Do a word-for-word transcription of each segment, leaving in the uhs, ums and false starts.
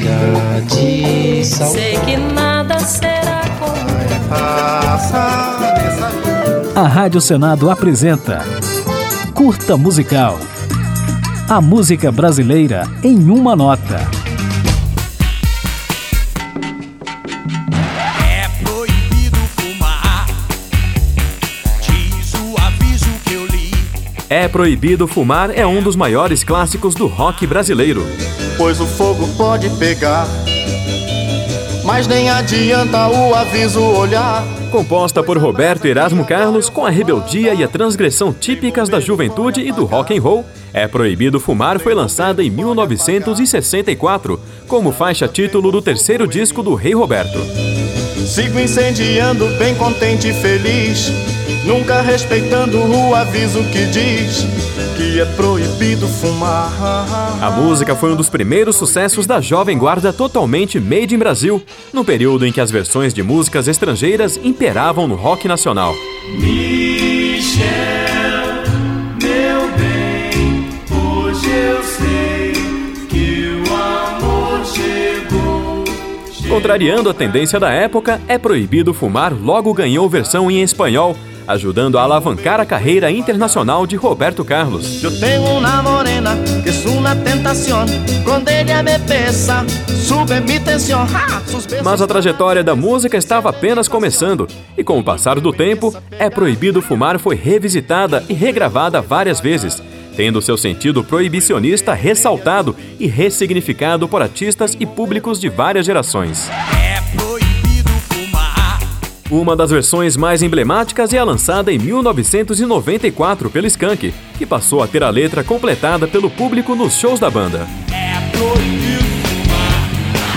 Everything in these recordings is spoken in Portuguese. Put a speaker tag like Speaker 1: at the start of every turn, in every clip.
Speaker 1: chega de saudade.
Speaker 2: Sei que nada será como
Speaker 3: A Rádio Senado apresenta Curta Musical. A música brasileira em uma nota.
Speaker 4: É proibido fumar, diz o aviso que eu li.
Speaker 5: É Proibido Fumar é um dos maiores clássicos do rock brasileiro.
Speaker 6: Pois o fogo pode pegar, mas nem adianta o aviso olhar.
Speaker 5: Composta por Roberto Erasmo Carlos, com a rebeldia e a transgressão típicas da juventude e do rock and roll, É Proibido Fumar foi lançada em mil novecentos e sessenta e quatro, como faixa título do terceiro disco do Rei Roberto.
Speaker 6: Sigo incendiando bem contente e feliz, nunca respeitando o aviso que diz que é proibido fumar.
Speaker 5: A música foi um dos primeiros sucessos da Jovem Guarda totalmente made in Brasil, no período em que as versões de músicas estrangeiras imperavam no rock nacional.
Speaker 4: Michel, meu bem, hoje eu sei que o amor chegou.
Speaker 5: Contrariando a tendência da época, É Proibido Fumar logo ganhou versão em espanhol, ajudando a alavancar a carreira internacional de Roberto Carlos.
Speaker 6: Eu tenho uma morena que es una tentación, quando ella me besa, sube mi tensión.
Speaker 5: Mas a trajetória da música estava apenas começando, e com o passar do tempo, É Proibido Fumar foi revisitada e regravada várias vezes, tendo seu sentido proibicionista ressaltado e ressignificado por artistas e públicos de várias gerações.
Speaker 4: É proibido fumar.
Speaker 5: Uma das versões mais emblemáticas é a lançada em mil novecentos e noventa e quatro pelo Skank, que passou a ter a letra completada pelo público nos shows da banda.
Speaker 4: É proibido fumar,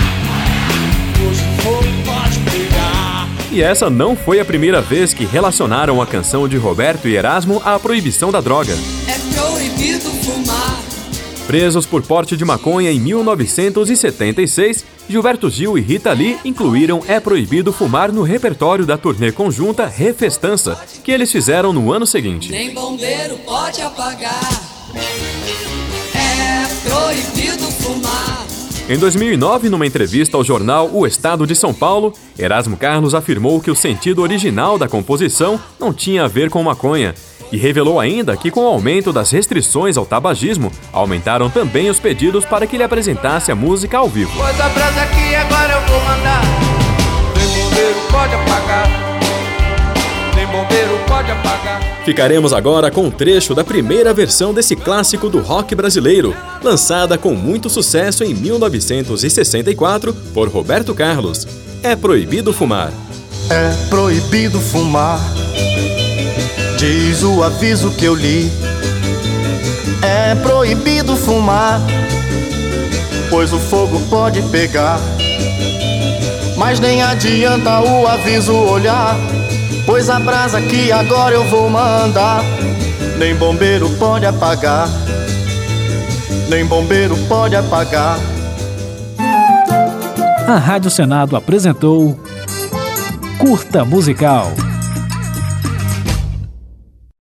Speaker 4: hoje o fogo pode pegar.
Speaker 5: E essa não foi a primeira vez que relacionaram a canção de Roberto e Erasmo à proibição da droga.
Speaker 2: é proibido fumar.
Speaker 5: Presos por porte de maconha em mil novecentos e setenta e seis, Gilberto Gil e Rita Lee incluíram É Proibido Fumar no repertório da turnê conjunta Refestança, que eles fizeram no ano seguinte.
Speaker 2: Nem bombeiro pode apagar. É proibido fumar.
Speaker 5: Em dois mil e nove, numa entrevista ao jornal O Estado de São Paulo, Erasmo Carlos afirmou que o sentido original da composição não tinha a ver com maconha, e revelou ainda que, com o aumento das restrições ao tabagismo, aumentaram também os pedidos para que ele apresentasse a música ao vivo.
Speaker 6: Pois a brasa aqui agora eu vou mandar. Nem bombeiro pode apagar, nem bombeiro pode apagar.
Speaker 5: Ficaremos agora com um trecho da primeira versão desse clássico do rock brasileiro, lançada com muito sucesso em mil novecentos e sessenta e quatro por Roberto Carlos. É Proibido Fumar.
Speaker 6: É proibido fumar, diz o aviso que eu li. É proibido fumar, pois o fogo pode pegar, mas nem adianta o aviso olhar, pois a brasa que agora eu vou mandar, nem bombeiro pode apagar, nem bombeiro pode apagar.
Speaker 3: A Rádio Senado apresentou Curta Musical.